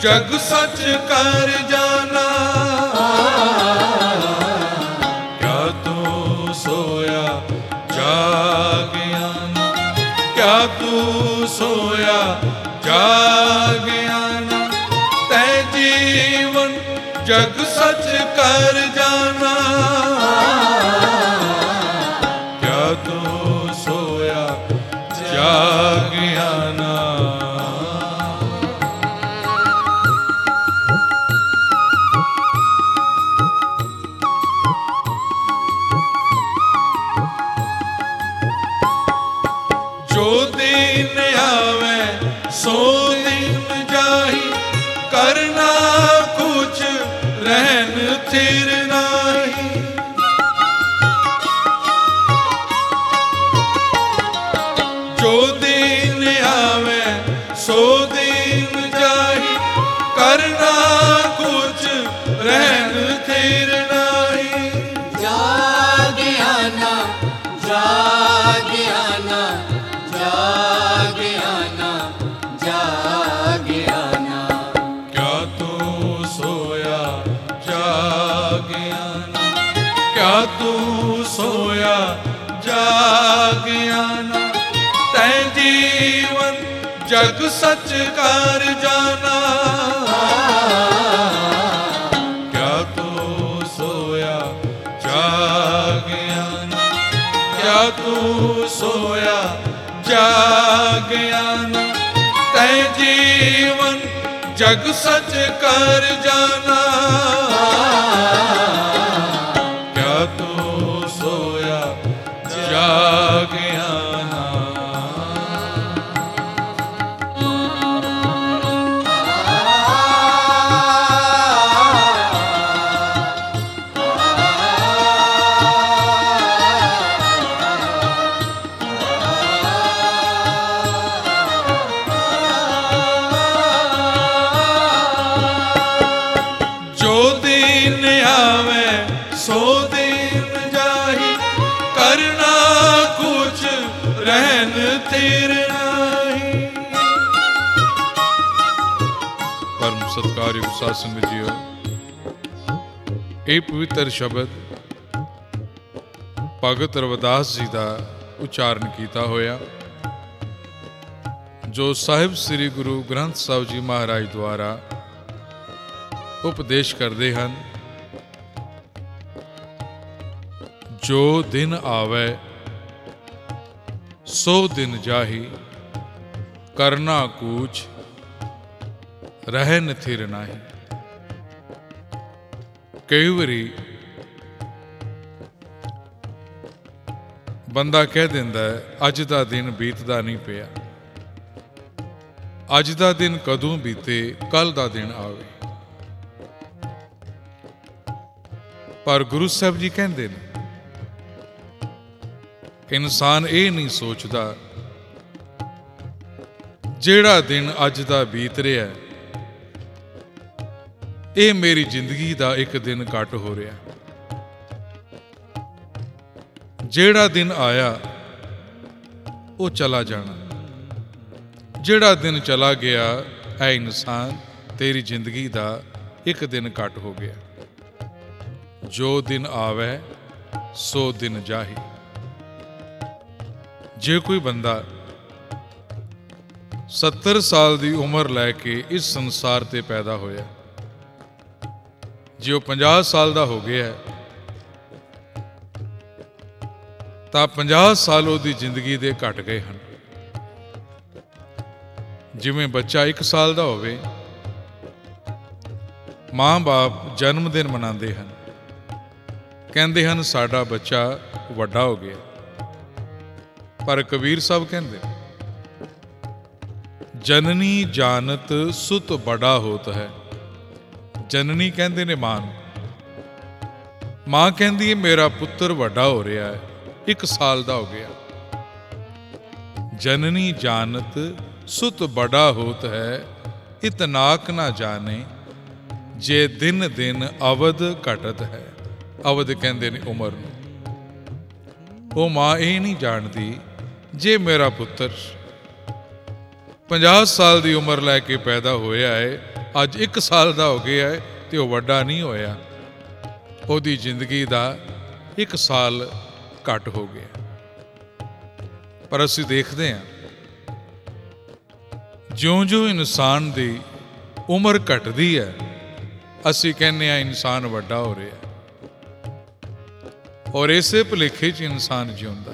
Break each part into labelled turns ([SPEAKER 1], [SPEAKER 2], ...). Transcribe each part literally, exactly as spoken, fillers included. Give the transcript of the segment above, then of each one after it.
[SPEAKER 1] जग सच कर जाना। क्या तू सोया जागिया ना, क्या तू सोया जागिया ना, तै जीवन जग सच कर जाना। क्या तू सोया जागिया ना। जो दिन आवे सो दिन जाही, करना कुछ रहन थिर नाही। जो दिन आवे सो दिन जाही, करना कुछ रहन थिर नाही।
[SPEAKER 2] जागिया ना, जागिया ना, जागिया ना, जागिया ना।
[SPEAKER 1] क्या तू सोया जागिया ना, क्या तू सोया जागिया ना, तै जीवन जग सच कर जाना। क्या तू सोया जागिया ना, क्या तू सोया जागिया ना, तै जीवन जग सच कर जाना। क्या तू सोया जागिया ना। जो दिन आवे सो दिन जाही, करना कुछ रहन थिर नाही। परम सत्कारयोग साध संगत जीओ, ਇਹ ਪਵਿੱਤਰ ਸ਼ਬਦ ਭਗਤ ਰਵਿਦਾਸ ਜੀ ਦਾ ਉਚਾਰਨ ਕੀਤਾ ਹੋਇਆ, ਜੋ ਸਾਹਿਬ ਸ੍ਰੀ ਗੁਰੂ ਗ੍ਰੰਥ ਸਾਹਿਬ ਜੀ ਮਹਾਰਾਜ ਦੁਆਰਾ ਉਪਦੇਸ਼ ਕਰਦੇ ਹਨ। ਜੋ ਦਿਨ ਆਵੇ ਸੋ ਦਿਨ ਜਾਹੀ, ਕਰਨਾ ਕੂਚ ਰਹਿਨ ਥਿਰ ਨਾਹੀ। ਕਈ ਵਾਰੀ ਬੰਦਾ ਕਹਿ ਦਿੰਦਾ ਹੈ, ਅੱਜ ਦਾ ਦਿਨ ਬੀਤਦਾ ਨਹੀਂ ਪਿਆ, ਅੱਜ ਦਾ ਦਿਨ ਕਦੋਂ ਬੀਤੇ, ਕੱਲ ਦਾ ਦਿਨ ਆਵੇ। ਪਰ ਗੁਰੂ ਸਾਹਿਬ ਜੀ ਕਹਿੰਦੇ ਨੇ ਕਿ ਇਨਸਾਨ ਇਹ ਨਹੀਂ ਸੋਚਦਾ ਜਿਹੜਾ ਦਿਨ ਅੱਜ ਦਾ ਬੀਤ ਰਿਹਾ ਇਹ ਮੇਰੀ ਜ਼ਿੰਦਗੀ ਦਾ ਇੱਕ ਦਿਨ ਘੱਟ ਹੋ ਰਿਹਾ। ਜਿਹੜਾ ਦਿਨ ਆਇਆ ਉਹ ਚਲਾ ਜਾਣਾ, ਜਿਹੜਾ ਦਿਨ ਚਲਾ ਗਿਆ ਐ ਇਨਸਾਨ ਤੇਰੀ ਜ਼ਿੰਦਗੀ ਦਾ ਇੱਕ ਦਿਨ ਘੱਟ ਹੋ ਗਿਆ। ਜੋ ਦਿਨ ਆਵੇ ਸੋ ਦਿਨ ਜਾਹੀ। ਜੇ ਕੋਈ ਬੰਦਾ ਸੱਤਰ ਸਾਲ ਦੀ ਉਮਰ ਲੈ ਕੇ ਇਸ ਸੰਸਾਰ ਤੇ ਪੈਦਾ ਹੋਇਆ, ਜੇ ਉਹ ਪੰਜਾਹ ਸਾਲ ਦਾ ਹੋ ਗਿਆ ਤਾਂ ਪੰਜਾਹ ਸਾਲ ਉਹਦੀ ਜ਼ਿੰਦਗੀ ਦੇ ਘਟ ਗਏ ਹਨ। ਜਿਵੇਂ ਬੱਚਾ ਇੱਕ ਸਾਲ ਦਾ ਹੋਵੇ, ਮਾਂ-ਬਾਪ ਜਨਮ ਦਿਨ ਮਨਾਉਂਦੇ ਹਨ, ਕਹਿੰਦੇ ਹਨ ਸਾਡਾ ਬੱਚਾ ਵੱਡਾ ਹੋ ਗਿਆ। ਪਰ ਕਬੀਰ ਸਾਹਿਬ ਕਹਿੰਦੇ ਜਨਨੀ ਜਾਨਤ ਸੁਤ ਬੜਾ ਹੋਤ ਹੈ। ਜਨਨੀ ਕਹਿੰਦੇ ਨੇ ਮਾਂ ਨੂੰ, ਮਾਂ ਕਹਿੰਦੀ ਹੈ ਮੇਰਾ ਪੁੱਤਰ ਵੱਡਾ ਹੋ ਰਿਹਾ ਹੈ, ਇੱਕ ਸਾਲ ਦਾ ਹੋ ਗਿਆ। ਜਨਨੀ ਜਾਨਤ ਸੁਤ ਬੜਾ ਹੋਤ ਹੈ, ਇਤਨਾਕ ਨਾ ਜਾਣੇ ਜੇ ਦਿਨ ਦਿਨ ਅਵਧ ਘਟਤ ਹੈ। ਅਵਧ ਕਹਿੰਦੇ ਨੇ ਉਮਰ ਨੂੰ। ਉਹ ਮਾਂ ਇਹ ਨਹੀਂ ਜਾਣਦੀ ਜੇ ਮੇਰਾ ਪੁੱਤਰ ਪੰਜਾਹ ਸਾਲ ਦੀ ਉਮਰ ਲੈ ਕੇ ਪੈਦਾ ਹੋਇਆ ਹੈ, ਅੱਜ ਇੱਕ ਸਾਲ ਦਾ ਹੋ ਗਿਆ ਹੈ ਤੇ ਉਹ ਵੱਡਾ ਨਹੀਂ ਹੋਇਆ। ਉਹਦੀ ਜ਼ਿੰਦਗੀ ਦਾ ਇੱਕ ਸਾਲ ਘੱਟ ਹੋ ਗਿਆ। ਪਰ ਅਸੀਂ ਦੇਖਦੇ ਹਾਂ ਜਿਉਂ-ਜਿਉਂ ਇਨਸਾਨ ਦੀ ਉਮਰ ਘਟਦੀ ਹੈ, ਅਸੀਂ ਕਹਿੰਦੇ ਹਾਂ ਇਨਸਾਨ ਵੱਡਾ ਹੋ ਰਿਹਾ, ਔਰ ਇਸੇ ਭੁਲੇਖੇ 'ਚ ਇਨਸਾਨ ਜਿਉਂਦਾ।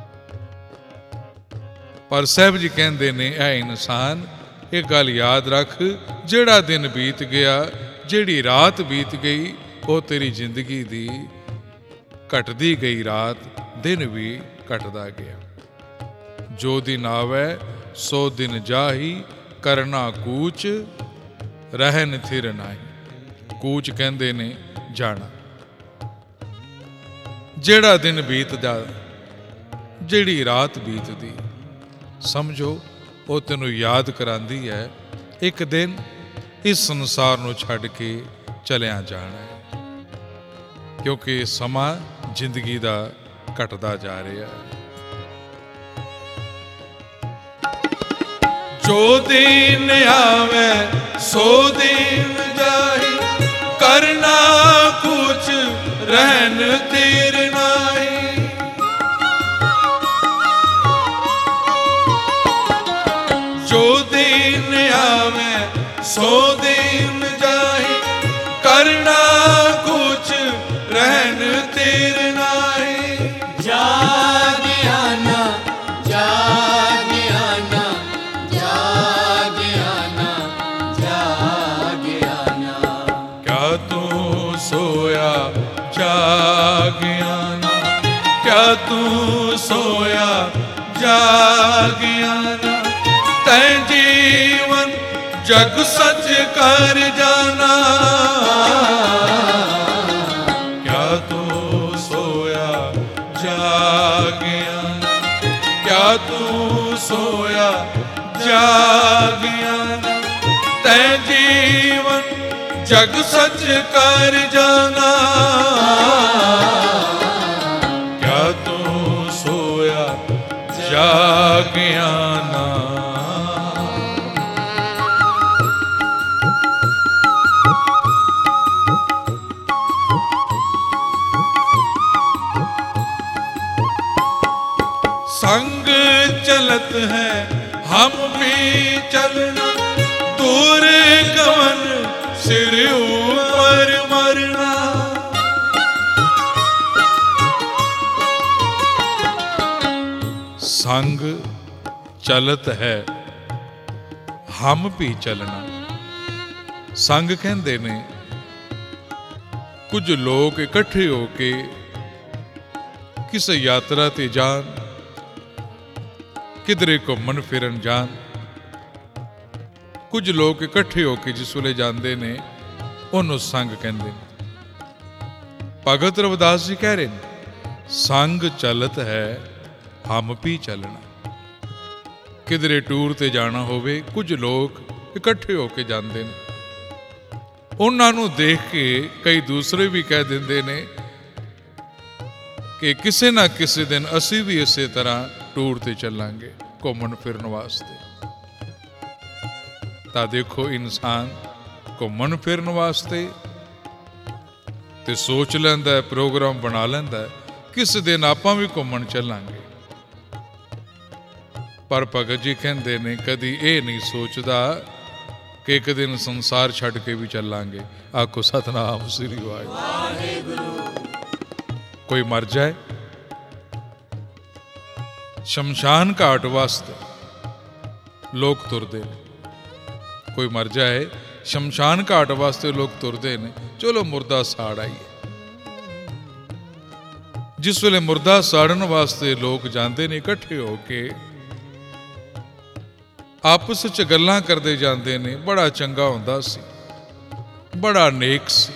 [SPEAKER 1] ਪਰ ਸਾਹਿਬ ਜੀ ਕਹਿੰਦੇ ਨੇ, ਇਹ ਇਨਸਾਨ ਇਹ ਗੱਲ ਯਾਦ ਰੱਖ, ਜਿਹੜਾ ਦਿਨ ਬੀਤ ਗਿਆ, ਜਿਹੜੀ ਰਾਤ ਬੀਤ ਗਈ, ਉਹ ਤੇਰੀ ਜ਼ਿੰਦਗੀ ਦੀ ਘਟਦੀ ਗਈ ਰਾਤ, ਦਿਨ ਵੀ ਘਟਦਾ ਗਿਆ। ਜੋ ਦਿਨ ਆਵੈ ਸੋ ਦਿਨ ਜਾਹੀ, ਕਰਨਾ ਕੂਚ ਰਹਿਨ ਥਿਰ ਨਾਹੀ। ਕੂਚ ਕਹਿੰਦੇ ਨੇ ਜਾਣਾ। ਜਿਹੜਾ ਦਿਨ ਬੀਤਦਾ, ਜਿਹੜੀ ਰਾਤ ਬੀਤਦੀ, ਸਮਝੋ ਉਹ ਤੈਨੂੰ ਯਾਦ ਕਰਾਂਦੀ ਹੈ ਇੱਕ ਦਿਨ ਇਸ ਸੰਸਾਰ ਨੂੰ ਛੱਡ ਕੇ ਚਲਿਆ ਜਾਣਾ ਹੈ, ਕਿਉਂਕਿ ਸਮਾਂ ਜ਼ਿੰਦਗੀ ਦਾ ਘਟਦਾ ਜਾ ਰਿਹਾ ਹੈ।
[SPEAKER 2] ਜੋ ਦਿਨ ਆਵੇ ਸੋ ਦਿਨ ਜਾਹੀ, ਕਰਨਾ ਕੁਛ ਰਹਿਨ ਥਿਰ ਨਾਹੀ। ਜੋ ਦਿਨ ਆਵੇ ਸੋ ਦਿਨ ਜਾਹੀ, ਕਰਨਾ ਕੁਛ ਰਹਿਨ ਥਿਰ ਨਾਹੀ। ਜਾਗਿਆ ਨਾ ਜਾਗਿਆ ਨਾ ਜਾਗਿਆ ਨਾ ਜਾਗਿਆ ਨਾ।
[SPEAKER 1] ਕਿਆ ਤੂੰ ਸੋਇਆ ਜਾਗਿਆ ਨਾ, ਕਿਆ ਤੂੰ ਸੋਇਆ ਜਾਗਿਆ ਨਾ। ਤੈ ਜੀਵਨ ਜਗ ਸੱਚ ਕਰ ਜਾਣਾ, ਕਿਆ ਤੂੰ ਸੋਇਆ ਜਾਗਿਆ ਨਾ, ਕਿਆ ਤੂੰ ਸੋਇਆ ਜਾਗਿਆ ਨਾ। ਤੈ ਜੀਵਨ ਜਗ ਸੱਚ ਕਰ ਜਾਣਾ, ਕਿਆ ਤੂੰ ਸੋਇਆ ਜਾਗਿਆ ਨਾ।
[SPEAKER 2] संग चलत है हम भी चलना, दूर गवन सिर ऊपर मरना।
[SPEAKER 1] संग चलत है हम भी चलना। संग कहते ने कुछ लोग इकट्ठे होके किसी यात्रा ते जान, किधरे घूमन फिरन जान। कुछ लोग इकट्ठे होके जिस वेले जाते ने उन्होंने संग कहते हैं। भगत रविदास जी कह रहे हैं, संग चलत है हम भी चलना। किधरे टूर ते जाना होवे, कुछ लोग इकट्ठे होके जाते हैं, उन्होंने देख के कई दूसरे भी कह देंगे ने कि किसी ना किसी दिन असी भी इस तरह टूर ते चलांगे घूमन फिरन वास्ते। ता देखो इंसान घूमन फिरन वास्ते ते सोच लैंदा है, प्रोग्राम बना लैंदा है, किस दिन आपां भी घूमन चलांगे। पर भगत जी कहते ने कदी ये नहीं सोचता कि एक दिन संसार छड़ के भी चलांगे। आखो सतनाम श्री वाहिगुरू। कोई मर जाए, शमशान घाट वास्ते लोग तुरदे ने। कोई मर जाए, शमशान घाट वास्ते लोग तुरदे ने, चलो मुर्दा साड़ आइए। जिस वेले मुर्दा साड़न वास्ते लोग जाते ने इकट्ठे होके, आपस च गल्लां करदे जाते ने, बड़ा चंगा हुंदा सी, बड़ा नेक सी।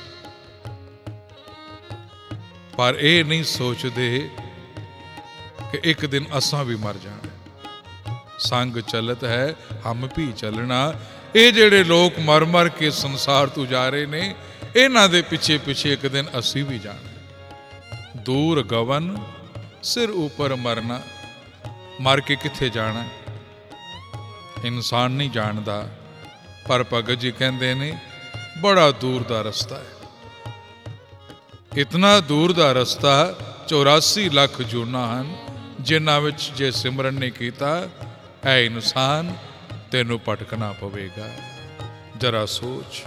[SPEAKER 1] पर यह नहीं सोचते कि एक दिन असां भी मर जाना। संग चलत है हम भी चलना। ये जेड़े लोग मर मर के संसार तो जा रहे ने, इन्हां दे पिछे पिछे एक दिन असी भी जाना। दूर गवन सिर ऊपर मरना। मर के किथे जाना? ਇਨਸਾਨ ਨਹੀਂ ਜਾਣਦਾ, ਪਰ ਭਗਤ ਜੀ ਕਹਿੰਦੇ ਨੇ ਬੜਾ ਦੂਰ ਦਾ ਰਸਤਾ ਹੈ। ਇਤਨਾ ਦੂਰ ਦਾ ਰਸਤਾ, ਚੌਰਾਸੀ ਲੱਖ ਜੂਨਾਂ ਹਨ ਜਿਨ੍ਹਾਂ ਵਿੱਚ ਜੇ ਸਿਮਰਨ ਨਹੀਂ ਕੀਤਾ, ਐ ਇਨਸਾਨ ਤੈਨੂੰ ਭਟਕਣਾ ਪਵੇਗਾ। ਜਰਾ ਸੋਚ।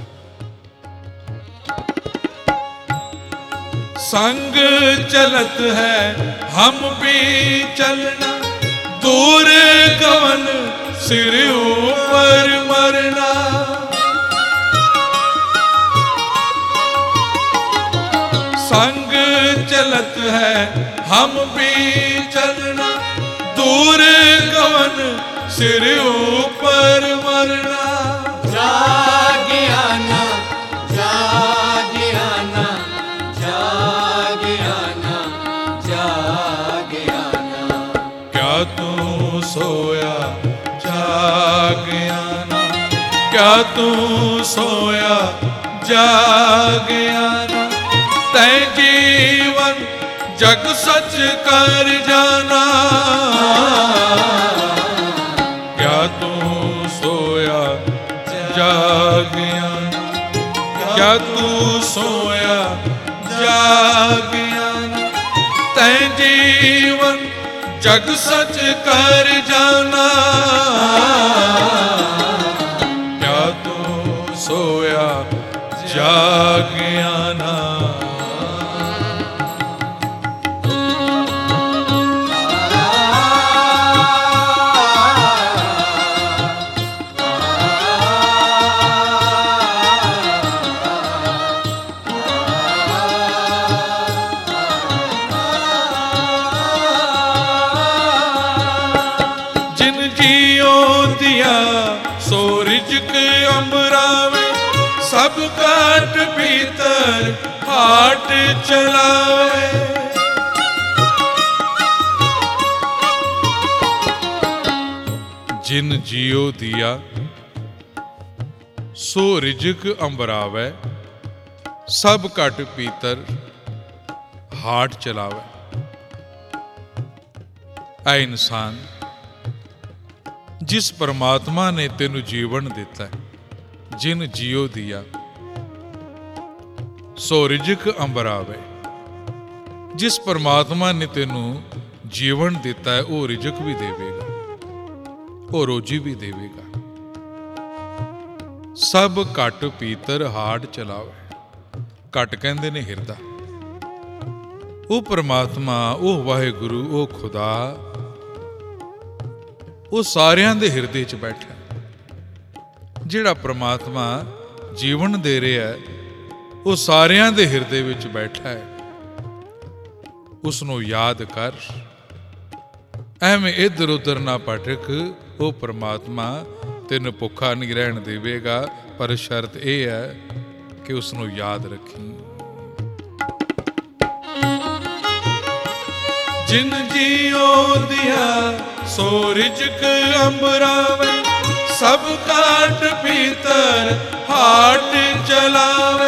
[SPEAKER 2] संग चलत है हम भी चलना, दूर गवन सिर ऊपर मरना। संग चलत है हम भी चलना, दूर गवन सिर ऊपर मरना।
[SPEAKER 3] जागियाना जागियाना जागियाना जागियाना,
[SPEAKER 2] क्या तू सोया जागियाना, क्या तू सोया जागियाना। तै जीवन जग सच कर जाना, क्या तू सोया जागियाना, क्या तू सोया जागियाना। तै जीवन जग सच कर जाना, क्या तू सोया जागियाना। सो रिजक अंबरावे, सब काट भीतर हाट चलावे।
[SPEAKER 1] जिन जियो दिया सो रिजक अंबरावे, सब घट पीतर हाट चलावे। ऐ इंसान, जिस परमात्मा ने तेनू जीवन दिता है, जिन जियो दिया सो रिजक अंबरावे, जिस परमात्मा ने तेनू जीवन दिता है वो रिजक भी देवेगा, वो रोजी भी देवेगा। सब घट पीतर हाट चलावे। घट कहंदे ने हिरदा। वो परमात्मा, वो वाहिगुरु, वो खुदा, ਉਹ ਸਾਰਿਆਂ ਦੇ ਹਿਰਦੇ 'ਚ ਬੈਠਾ। ਜਿਹੜਾ ਪ੍ਰਮਾਤਮਾ ਜੀਵਨ ਦੇ ਰਿਹਾ ਉਹ ਸਾਰਿਆਂ ਦੇ ਹਿਰਦੇ ਵਿੱਚ ਬੈਠਾ ਹੈ। ਉਸ ਨੂੰ ਯਾਦ ਕਰ, ਐਵੇਂ ਇੱਧਰ ਉੱਧਰ ਨਾ ਭਟਕ। ਉਹ ਪ੍ਰਮਾਤਮਾ ਤੈਨੂੰ ਭੁੱਖਾ ਨਹੀਂ ਰਹਿਣ ਦੇਵੇਗਾ, ਪਰ ਸ਼ਰਤ ਇਹ ਹੈ ਕਿ ਉਸ ਨੂੰ ਯਾਦ ਰੱਖੀ।
[SPEAKER 2] जिन जियो दिया सो रिजक अंबरावे, सब काट भीतर हाट चलावे।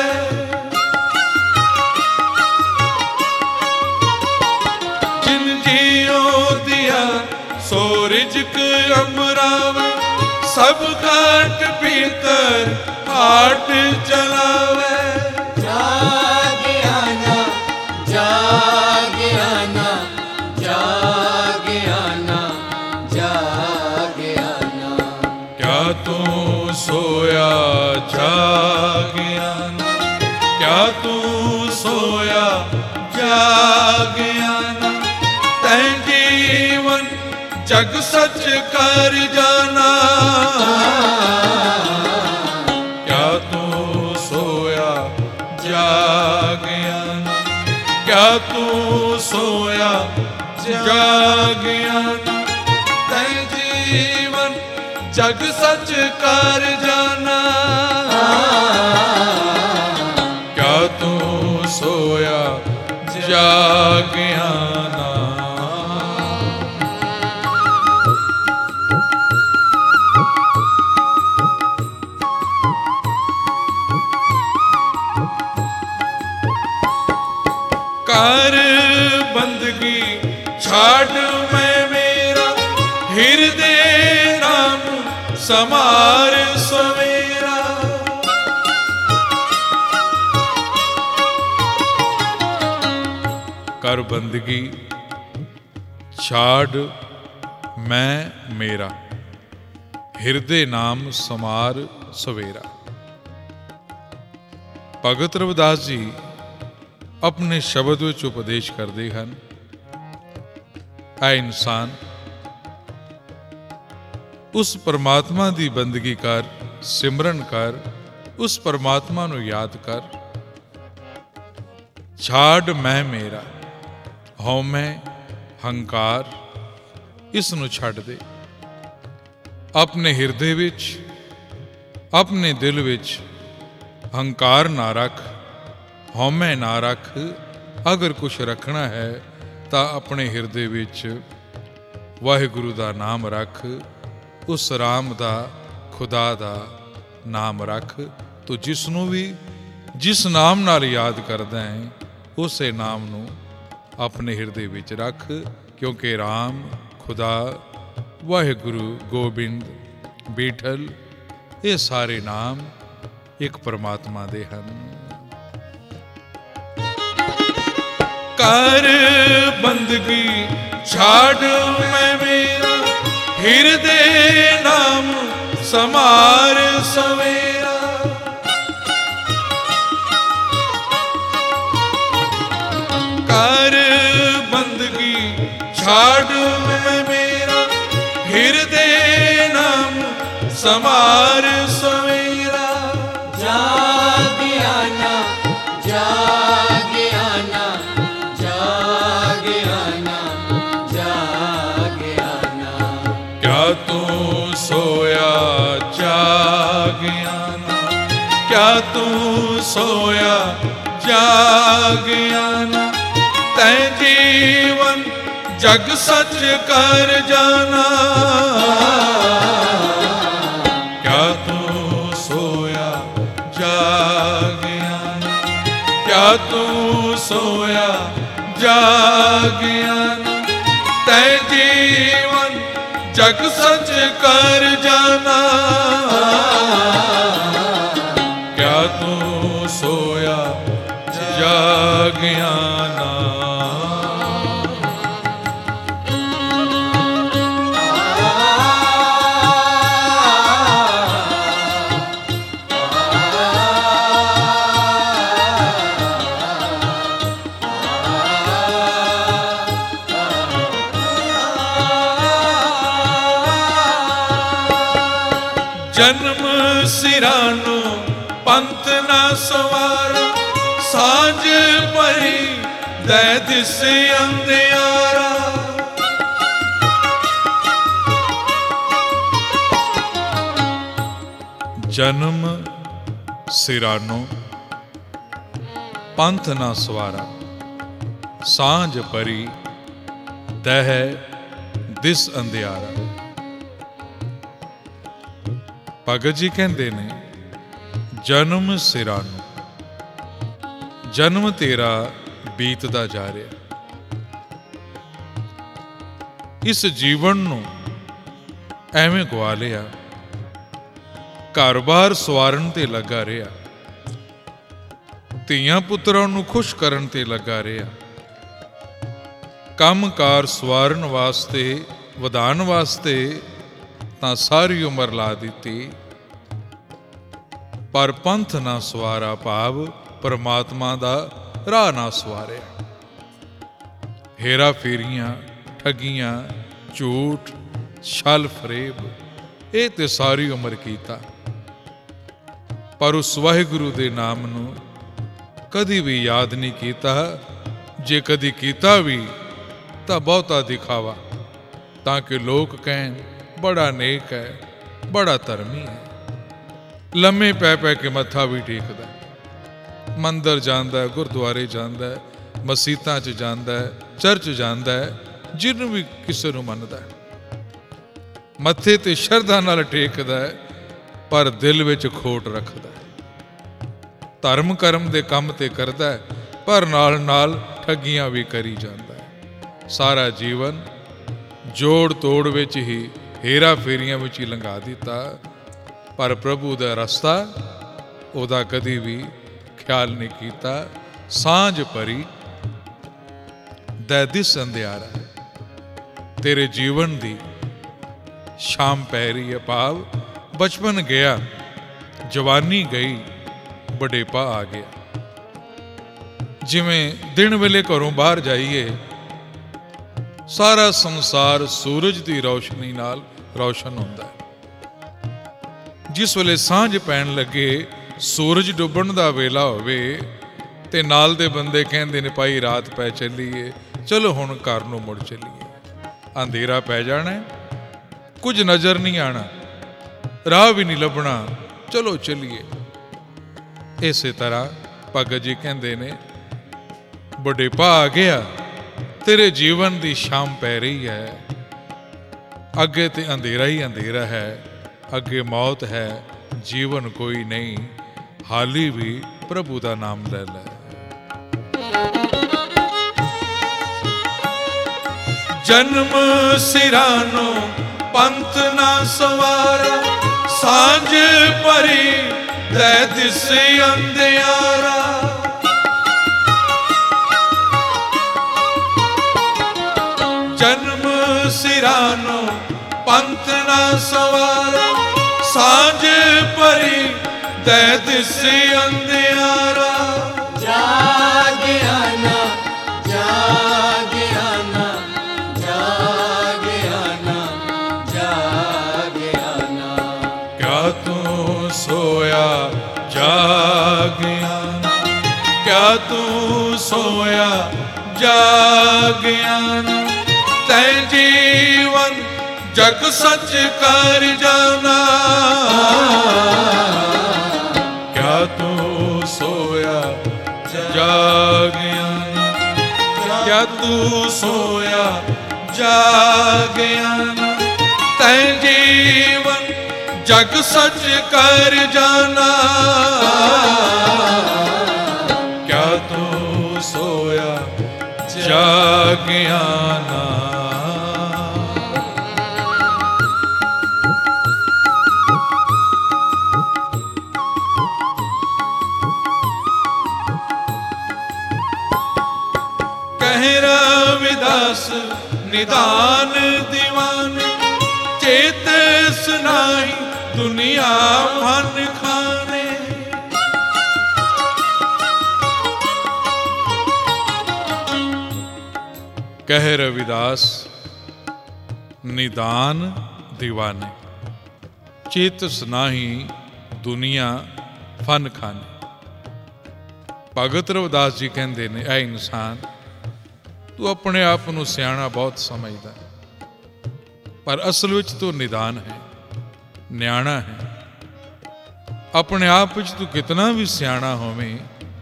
[SPEAKER 2] जिन जियो दिया सो रिजक अंबरावे, सब काट भीतर हाट चलावे।
[SPEAKER 3] जागियाना जागियाना जागियाना जागियाना,
[SPEAKER 2] क्या तू सोया जागियाना, क्या तू सोया जागियाना। तै जीवन जग सच कर जाना, क्या तू सोया जागियाना, क्या तू सोया जागियाना। तै जीवन जग सच कर जाना, क्या तू सोया जागियाना। कर बंदगी छाड़ मैं मेरा, हृदय राम ਸਮਾਰ ਸਵੇਰਾ।
[SPEAKER 1] ਕਰ ਬੰਦਗੀ ਛਾੜ ਮੈਂ ਮੇਰਾ, ਹਿਰਦੇ ਨਾਮ ਸਮਾਰ ਸਵੇਰਾ। ਭਗਤ ਰਵਿਦਾਸ ਜੀ ਆਪਣੇ ਸ਼ਬਦ ਵਿੱਚ ਉਪਦੇਸ਼ ਕਰਦੇ ਹਨ, ਐ ਇਨਸਾਨ ਉਸ ਪਰਮਾਤਮਾ ਦੀ ਬੰਦਗੀ ਕਰ, ਸਿਮਰਨ ਕਰ, ਉਸ ਪਰਮਾਤਮਾ ਨੂੰ ਯਾਦ ਕਰ। ਛਾੜ ਮੈਂ ਮੇਰਾ, ਹਉਮੈ ਹੰਕਾਰ ਇਸ ਨੂੰ ਛੱਡ ਦੇ। ਆਪਣੇ ਹਿਰਦੇ ਵਿੱਚ, ਆਪਣੇ ਦਿਲ ਵਿੱਚ ਹੰਕਾਰ ਨਾ ਰੱਖ, ਹਉਮੈ ਨਾ ਰੱਖ। ਅਗਰ ਕੁਛ ਰੱਖਣਾ ਹੈ ਤਾਂ ਆਪਣੇ ਹਿਰਦੇ ਵਿੱਚ ਵਾਹਿਗੁਰੂ ਦਾ ਨਾਮ ਰੱਖ, ਉਸ ਰਾਮ ਦਾ, ਖੁਦਾ ਦਾ ਨਾਮ ਰੱਖ। ਤੂੰ ਜਿਸ ਨੂੰ ਵੀ ਜਿਸ ਨਾਮ ਨਾਲ ਯਾਦ ਕਰਦਾ ਹੈ, ਉਸੇ ਨਾਮ ਨੂੰ ਆਪਣੇ ਹਿਰਦੇ ਵਿੱਚ ਰੱਖ, ਕਿਉਂਕਿ ਰਾਮ, ਖੁਦਾ, ਵਾਹਿਗੁਰੂ, ਗੋਬਿੰਦ, ਬੀਠਲ ਇਹ ਸਾਰੇ ਨਾਮ ਇੱਕ ਪਰਮਾਤਮਾ ਦੇ ਹਨ।
[SPEAKER 2] ਕਰ ਬੰਦਗੀ ਛਾੜ ਮੈਂ ਮੇਰਾ, ਹਿਰਦੇ ਨਾਮ ਸਮਾਰ ਸਵੇਰਾ। ਕਰ ਬੰਦਗੀ ਛਾੜ ਮੈਂ ਮੇਰਾ, ਹਿਰਦੇ ਨਾਮ ਸਮਾਰ ਸਵੇਰਾ।
[SPEAKER 3] ਜਾਗਿਆਨਾ ਜਾਗਿਆਨਾ ਜਾਗਿਆਨਾ ਜਾਗਿਆਨਾ।
[SPEAKER 2] ਕਿਆ ਤੂੰ ਸੋਇਆ ਜਾਗਿਆਨਾ, ਕਿਆ ਤੂੰ ਸੋਇਆ ਜਾਗਿਆਨਾ। ਤੈਂ ਜੀਵਨ ਜਗ ਸੱਚ ਕਰ ਜਾਣਾ, ਕਿਆ ਤੂੰ ਸੋਇਆ ਜਾਗਿਆਨਾ, ਕਿਆ ਤੂੰ ਸੋਇਆ ਜਾਗਿਆਨਾ। ਤੈਂ ਜੀਵਨ ਜਗ ਸੱਚ ਕਰ ਜਾਣਾ, ਕਿਆ ਤੂੰ ਸੋਇਆ ਜਾਗਿਆਨਾ। ਜਨਮ ਸਿਰਾਨੂੰ ਪੰਥ ਨਾ ਸਵਾਰਾ, ਸਾਂਝ ਭਰੀ ਦੈ ਦਿਸ ਅੰਧਿਆਰਾ।
[SPEAKER 1] ਜਨਮ ਸਿਰਾਨੋ ਪੰਥ ਨਾ ਸਵਾਰਾ, ਸਾਂਝ ਪਰੀ ਦਹਿ ਦਿਸ ਅੰਧਿਆਰਾ। ਭਗਤ ਜੀ ਕਹਿੰਦੇ ਨੇ, ਜਨਮ ਸਿਰਾਨੋ, ਜਨਮ ਤੇਰਾ ਬੀਤਦਾ ਜਾ ਰਿਹਾ, ਇਸ ਜੀਵਨ ਨੂੰ ਐਵੇਂ ਗਵਾ ਲਿਆ, ਘਰ-ਬਾਰ ਸਵਾਰਨ ਤੇ ਲੱਗਾ ਰਿਹਾ, ਧੀਆਂ ਪੁੱਤਰਾਂ ਨੂੰ ਖੁਸ਼ ਕਰਨ ਤੇ ਲੱਗਾ ਰਿਹਾ, ਕੰਮ-ਕਾਰ ਸਵਾਰਨ ਵਾਸਤੇ, ਵਧਾਉਣ ਵਾਸਤੇ ਤਾਂ ਸਾਰੀ ਉਮਰ ਲਾ ਦਿੱਤੀ, ਪਰ ਪੰਥ ਨਾ ਸਵਾਰਾ, ਭਾਵ ਪਰਮਾਤਮਾ ਦਾ ਰਾਹ ਨਾ ਸਵਾਰਿਆ। ਹੇਰਾ ਫੇਰੀਆਂ, ਠੱਗੀਆਂ, ਝੂਠ, ਛਲ ਫਰੇਬ ਇਹ ਤੇ ਸਾਰੀ ਉਮਰ ਕੀਤਾ, ਪਰ ਉਸ ਵਾਹਿਗੁਰੂ ਦੇ ਨਾਮ ਨੂੰ ਕਦੀ ਵੀ ਯਾਦ ਨਹੀਂ ਕੀਤਾ। ਜੇ ਕਦੀ ਕੀਤਾ ਵੀ ਤਾਂ ਬਹੁਤਾ ਦਿਖਾਵਾ, ਤਾਂ ਕਿ ਲੋਕ ਕਹਿਣ ਬੜਾ ਨੇਕ ਹੈ, ਬੜਾ ਧਰਮੀ ਹੈ। ਲੰਮੇ ਪੈ ਪੈ ਕੇ ਮੱਥਾ ਵੀ ਟੇਕਦਾ, ਮੰਦਰ ਜਾਂਦਾ, ਗੁਰਦੁਆਰੇ ਜਾਂਦਾ, ਮਸੀਤਾਂ 'ਚ ਜਾਂਦਾ, ਚਰਚ ਜਾਂਦਾ, ਜਿਹਨੂੰ ਵੀ ਕਿਸੇ ਨੂੰ ਮੰਨਦਾ, ਮੱਥੇ ਤੇ ਸ਼ਰਧਾ ਨਾਲ ਟੇਕਦਾ, ਪਰ ਦਿਲ ਵਿੱਚ ਖੋਟ ਰੱਖਦਾ। ਧਰਮ ਕਰਮ ਦੇ ਕੰਮ ਤੇ ਕਰਦਾ, ਪਰ ਨਾਲ ਨਾਲ ਠੱਗੀਆਂ ਵੀ ਕਰੀ ਜਾਂਦਾ। ਸਾਰਾ ਜੀਵਨ ਜੋੜ ਤੋੜ ਵਿੱਚ ਹੀ ਹੇਰਾ ਫੇਰੀਆਂ ਵਿੱਚ ਹੀ ਲੰਘਾ ਦਿੱਤਾ। ਪਰ ਪ੍ਰਭੂ ਦਾ ਰਸਤਾ ਉਹਦਾ ਕਦੀ ਵੀ ਖਿਆਲ ਨਹੀਂ ਕੀਤਾ। ਸਾਂਝ ਭਰੀ ਦੈ ਦਿਸ ਅੰਧਿਆਰਾ, ਤੇਰੇ ਜੀਵਨ ਦੀ ਸ਼ਾਮ ਪੈ ਰਹੀ ਹੈ। ਭਾਵ ਬਚਪਨ ਗਿਆ, ਜਵਾਨੀ ਗਈ, ਬੁਢੇਪਾ ਆ ਗਿਆ। ਜਿਵੇਂ ਦਿਨ ਵੇਲੇ ਘਰੋਂ ਬਾਹਰ ਜਾਈਏ, ਸਾਰਾ ਸੰਸਾਰ ਸੂਰਜ ਦੀ ਰੌਸ਼ਨੀ ਨਾਲ ਰੌਸ਼ਨ ਹੁੰਦਾ ਹੈ। ਜਿਸ ਵੇਲੇ ਸਾਂਝ ਪੈਣ ਲੱਗੇ, ਸੂਰਜ ਡੁੱਬਣ ਦਾ ਵੇਲਾ ਹੋਵੇ ਤੇ ਨਾਲ ਦੇ ਬੰਦੇ ਕਹਿੰਦੇ ਨੇ ਭਾਈ ਰਾਤ ਪੈ ਚੱਲੀਏ, ਚਲੋ ਹੁਣ ਘਰ ਨੂੰ ਮੁੜ ਚੱਲੀਏ। ਅੰਧੇਰਾ ਪੈ ਜਾਣਾ, ਕੁਝ ਨਜ਼ਰ ਨਹੀਂ ਆਣਾ, ਰਾਹ ਵੀ ਨਹੀਂ ਲੱਭਣਾ, ਚਲੋ ਚੱਲੀਏ। ਇਸੇ ਤਰ੍ਹਾਂ ਭਗਤ ਜੀ ਕਹਿੰਦੇ ਨੇ ਬੁਢੇਪਾ ਆ ਗਿਆ, ਤੇਰੇ ਜੀਵਨ ਦੀ ਸ਼ਾਮ ਪੈ ਰਹੀ ਹੈ, ਅੱਗੇ ਤੇ ਅੰਧੇਰਾ ਹੀ ਅੰਧੇਰਾ ਹੈ, ਅੱਗੇ ਮੌਤ ਹੈ, ਜੀਵਨ ਕੋਈ ਨਹੀਂ, ਹਾਲੀ ਵੀ ਪ੍ਰਭੂ ਦਾ ਨਾਮ ਲੈ ਲੈ।
[SPEAKER 2] ਜਨਮ ਸਿਰਾਨੋ ਪੰਥ ਨਾ ਸਵਾਰਾ, ਸਾਂਝ ਭਰੀ ਦੈ ਦਿਸ ਅੰਧਿਆਰਾ। ਜਨਮ ਸਿਰਾਨੋ ਪੰਥ ਨਾ ਸਵਾਰਾ, ਸਾਂਝ ਭਰੀ ਦੈ ਦਿਸ ਅੰਧਿਆਰਾ।
[SPEAKER 3] ਜਾਗਿਆ ਨਾ ਜਾਗਿਆ ਨਾ ਜਾਗਿਆ ਨਾ ਜਾਗਿਆ ਨਾ।
[SPEAKER 2] ਕਿਆ ਤੂੰ ਸੋਇਆ ਜਾਗਿਆ ਨਾ, ਕਿਆ ਤੂੰ ਸੋਇਆ ਜਾਗਿਆ ਨਾ। ਤੈਂ ਜੀਵਨ ਜਗ ਸੱਚ ਕਰ ਜਾਣਾ, ਕਿਆ ਤੂੰ ਸੋਇਆ ਜਾਗਿਆ ਨਾ, ਕਿਆ ਤੂੰ ਸੋਇਆ ਜਾਗਿਆ ਨਾ। ਤੈਂ ਜੀਵਨ ਜਗ ਸੱਚ ਕਰ ਜਾਣਾ, ਕਿਆ ਤੂੰ ਸੋਇਆ ਜਾਗਿਆ ਨਾ। ਕਹਿ ਰਵਿਦਾਸ ਨਿਦਾਨ ਦੀਵਾਨ, ਚੇਤ ਸੁਨਾਈ ਦੁਨੀਆ ਮਨ ਖਾਨੇ।
[SPEAKER 1] ਕਹਿ ਰਵਿਦਾਸ ਨਿਦਾਨ ਦੀਵਾਨੇ, ਚੇਤਸ ਨਾਹੀ ਦੁਨੀਆ ਫਨ ਖਾਨੇ। ਭਗਤ ਰਵਿਦਾਸ ਜੀ ਕਹਿੰਦੇ ਨੇ, ਐ ਇਨਸਾਨ ਤੂੰ ਆਪਣੇ ਆਪ ਨੂੰ ਸਿਆਣਾ ਬਹੁਤ ਸਮਝਦਾ, ਪਰ ਅਸਲ ਵਿੱਚ ਤੂੰ ਨਿਦਾਨ ਹੈ, ਨਿਆਣਾ ਹੈ। ਆਪਣੇ ਆਪ ਵਿੱਚ ਤੂੰ ਕਿਤਨਾ ਵੀ ਸਿਆਣਾ ਹੋਵੇਂ,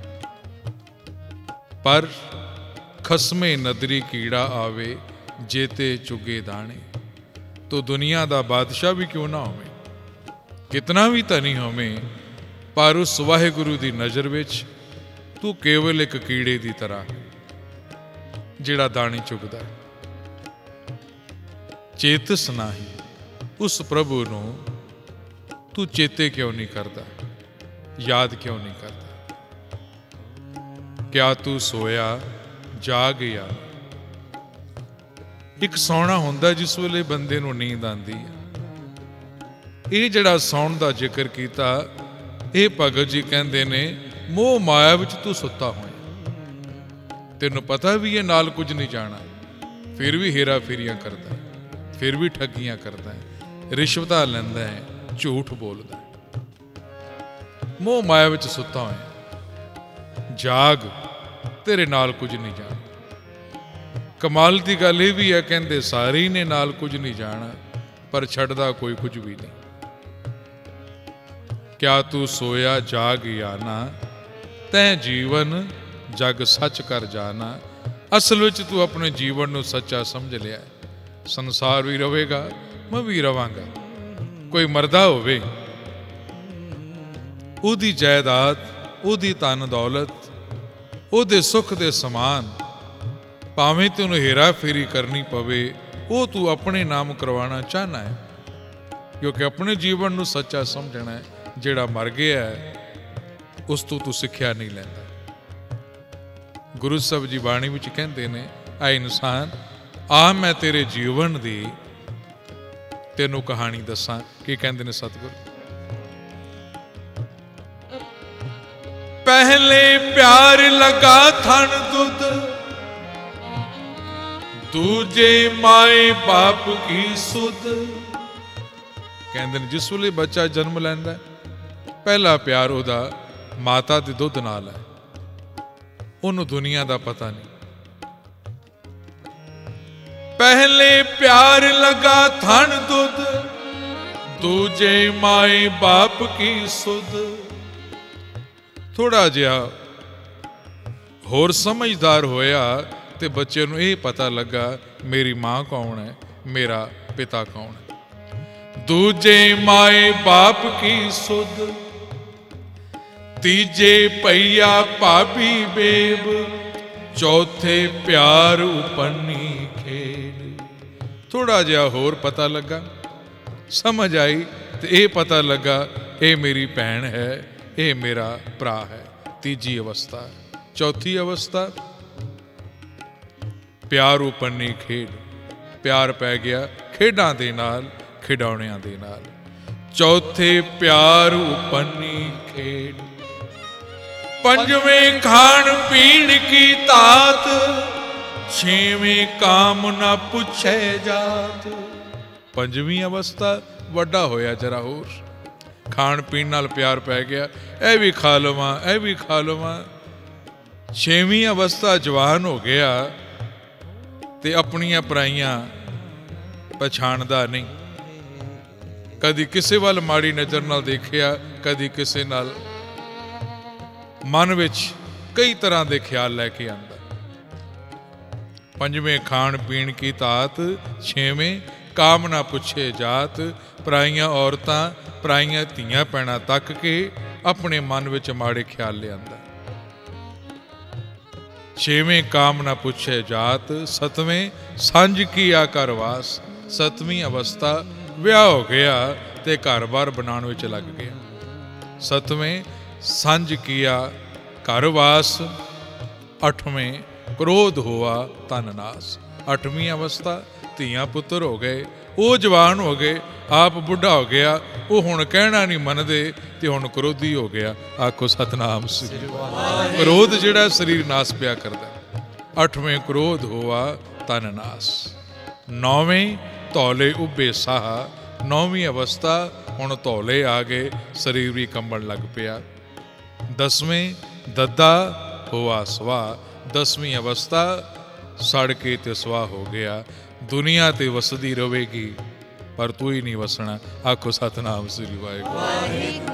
[SPEAKER 1] ਪਰ ਖਸਮੇ ਨਦਰੀ ਕੀੜਾ ਆਵੇ ਜੇਤੇ ਚੁਗੇ ਦਾਣੇ। ਤੂੰ ਦੁਨੀਆ ਦਾ ਬਾਦਸ਼ਾਹ ਵੀ ਕਿਉਂ ਨਾ ਹੋਵੇਂ, ਕਿਤਨਾ ਵੀ ਧਨੀ ਹੋਵੇਂ, ਪਰ ਉਸ ਵਾਹਿਗੁਰੂ ਦੀ ਨਜ਼ਰ ਵਿੱਚ ਤੂੰ ਕੇਵਲ ਇੱਕ ਕੀੜੇ ਦੀ ਤਰ੍ਹਾਂ ਜਿਹੜਾ ਦਾਣੇ ਚੁਗਦਾ ਹੈ। ਚੇਤਸ ਨਾਹੀ, ਉਸ ਪ੍ਰਭੂ ਨੂੰ ਤੂੰ ਚੇਤੇ ਕਿਉਂ ਨਹੀਂ ਕਰਦਾ, ਯਾਦ ਕਿਉਂ ਨਹੀਂ ਕਰਦਾ। ਕਿਆ ਤੂੰ ਸੋਇਆ ਜਾਗਿਆ। ਇੱਕ ਸੌਣਾ ਹੁੰਦਾ ਜਿਸ ਵੇਲੇ ਬੰਦੇ ਨੂੰ ਨੀਂਦ ਆਉਂਦੀ ਹੈ। ਇਹ ਜਿਹੜਾ ਸੌਣ ਦਾ ਜ਼ਿਕਰ ਕੀਤਾ, ਇਹ ਭਗਤ ਜੀ ਕਹਿੰਦੇ ਨੇ ਮੋਹ ਮਾਇਆ ਵਿੱਚ ਤੂੰ ਸੁੱਤਾ ਹੋਇਆ, ਤੈਨੂੰ ਪਤਾ ਵੀ ਇਹ ਨਾਲ ਕੁਝ ਨਹੀਂ ਜਾਣਾ, ਫਿਰ ਵੀ ਹੇਰਾ ਫੇਰੀਆਂ ਕਰਦਾ ਹੈ, ਫਿਰ ਵੀ ਠੱਗੀਆਂ ਕਰਦਾ ਹੈ, ਰਿਸ਼ਵਤਾਂ ਲੈਂਦਾ ਹੈ, ਝੂਠ ਬੋਲਦਾ ਹੈ, ਮੋਹ ਮਾਇਆ ਵਿੱਚ ਸੁੱਤਾ ਹੋਇਆ। ਜਾਗ, ਤੇਰੇ ਨਾਲ ਕੁਝ ਨਹੀਂ ਜਾਣਾ। ਕਮਾਲ ਦੀ ਗੱਲ ਇਹ ਵੀ ਹੈ, ਕਹਿੰਦੇ ਸਾਰੇ ਹੀ ਨੇ ਨਾਲ ਕੁਝ ਨਹੀਂ ਜਾਣਾ, ਪਰ ਛੱਡਦਾ ਕੋਈ ਕੁਝ ਵੀ ਨਹੀਂ। ਕਿਆ ਤੂੰ ਸੋਇਆ ਜਾਗਿਆ ਨਾ, ਤੈਂ ਜੀਵਨ ਜਗ ਸੱਚ ਕਰ ਜਾਣਾ। ਅਸਲ ਵਿੱਚ ਤੂੰ ਆਪਣੇ ਜੀਵਨ ਨੂੰ ਸੱਚਾ ਸਮਝ ਲਿਆ। ਸੰਸਾਰ ਵੀ ਰਵੇਗਾ, ਮੈਂ ਵੀ ਰਵਾਂਗਾ। ਕੋਈ ਮਰਦਾ ਹੋਵੇ, ਉਹਦੀ ਜਾਇਦਾਦ, ਉਹਦੀ ਧਨ ਦੌਲਤ, ਉਹਦੇ ਸੁੱਖ ਦੇ ਸਮਾਨ, ਭਾਵੇਂ ਤੈਨੂੰ ਹੇਰਾ ਫੇਰੀ ਕਰਨੀ ਪਵੇ, ਉਹ ਤੂੰ ਆਪਣੇ ਨਾਮ ਕਰਵਾਉਣਾ ਚਾਹਨਾ ਹੈ। क्योंकि अपने जीवन ਨੂੰ सच्चा समझना है। ਜਿਹੜਾ मर गया है उस तो तू सिक्ख्या नहीं लैंदा। गुरु साहब जी बाणी विच कहंदे ने, आ इंसान आ मैं तेरे जीवन दी तेनों कहानी दसां। की कहंदे ने सतगुरु?
[SPEAKER 2] पहले प्यार लगा थन दुध, दूजे माए बाप की सुध।
[SPEAKER 1] कहंदे ने जिस वेले बच्चा जन्म लैंदा पहला प्यार उहदा माता दे दुध नाल है, उन्होंने दुनिया दा पता नहीं।
[SPEAKER 2] पहले प्यार लगा थन दुध, दूजे माए बाप की सुध।
[SPEAKER 1] थोड़ा जिहा होर समझदार होया ते बच्चे नूं ये पता लगा मेरी माँ कौन है, मेरा पिता कौन है।
[SPEAKER 2] दूजे माए बाप की सुध, तीजे पैया भाभी बेब, चौथे प्यार उपन्नी खेल।
[SPEAKER 1] थोड़ा जिहा होर पता लगा, समझ आई ते ये पता लगा ये मेरी भैन है, ये मेरा भरा है। तीजी अवस्था। चौथी अवस्था प्यार उपन्नी खेड, प्यार पै गया खेडां दे नाल, खिडौणियां दे नाल। चौथे प्यार उपन्नी खेड।
[SPEAKER 2] पंजवें खान पीन की तात, छेवें काम न पुछे जात।
[SPEAKER 1] पंजवीं अवस्था वड्डा होया जरा होर, खाण पीण नाल प्यार पै गया, ए भी खा लवां ए भी खा लवां। छेवीं अवस्था जवान हो गया ते अपनियां पराइयां पछाणदा नहीं। कदी किसे वाल माड़ी नज़र नाल देखिया, कदी किसे नाल। मन विच कई तरह के ख्याल लैके आंदा। पंजवें खाण पीण की तात, छेवें काम ना पुछे जात। पराइयां औरतां पराइयां धीआं भैणां तक के अपने मन विच माड़े ख्याल लिआंदा। छेवें काम ना पुछे जात। सतवें सांझ किया घर वास। सतवीं अवस्था विआह हो गया ते घर बार बनाने विच लग गया। सतवें सांझ किया घर वास। अठवें क्रोध हुआ तन नास। अठवीं अवस्था धीआं पुत्र हो गए, वो जवान हो गए, आप बुढ़ा हो गया, वो हुण कहना नहीं मनदे ते हुण क्रोधी हो गया। आखो सतनाम श्री। क्रोध जिहड़ा शरीर नास पिया करदा। अठवें क्रोध हुआ तन नास। नौवें धौले उभे साह। नौवीं अवस्था हुण धौले आ गए, शरीर भी कंबण लग पिया। दसवें दद्दा हुआ स्वा। दसवीं अवस्था सड़ के ते स्वा हो गया। दुनिया ते वसदी रहेगी पर तू ही नहीं वसना। आखो सतनाम श्री वाहिगुरू।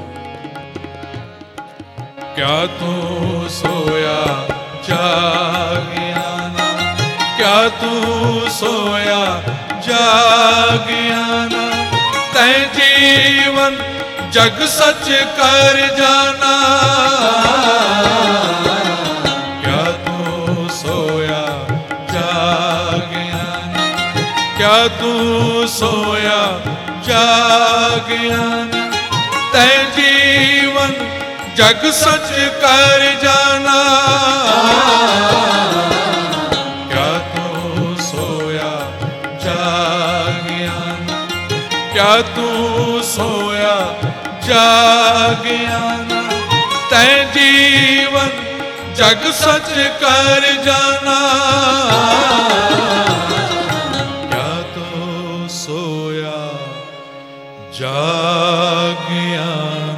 [SPEAKER 2] क्या तू सोया जागिया ना, क्या तू सोया जागिया ना, तै जीवन जग सच कर जाना। क्या तू सोया जागिया ना, क्या तू सोया जागिया ना, तै जीवन जग सच कर जाना। क्या तू सोया जागिया ना, क्या तू सोया जागिया ना, तै जीवन जग सच कर जाना। क्या तू सोया जागिया